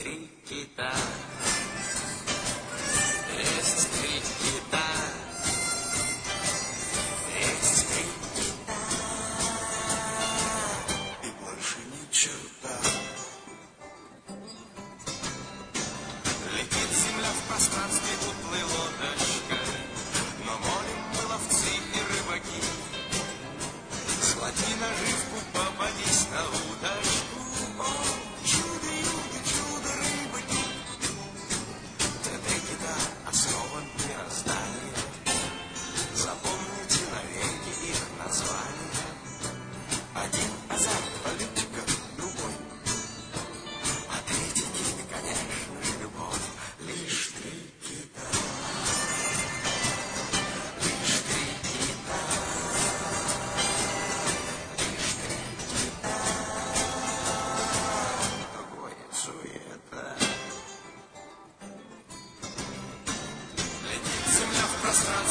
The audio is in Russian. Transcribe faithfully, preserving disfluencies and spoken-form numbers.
три кита. Есть три кита. Есть три кита. И больше ни черта. Летит земля в пространстве утлой лодочкой, но морем мы ловцы и рыбаки. Схвати наживку, попадись на удочку. О, чудо, юго, чудо, рыбаки. Три кита — основа мироздания. Запомните навеки их названия. Один азарт, политика, другой. А третий кит, конечно же, любовь. Лишь три кита. Лишь три кита. Лишь три кита. Другое суета. Летит земля в пространстве.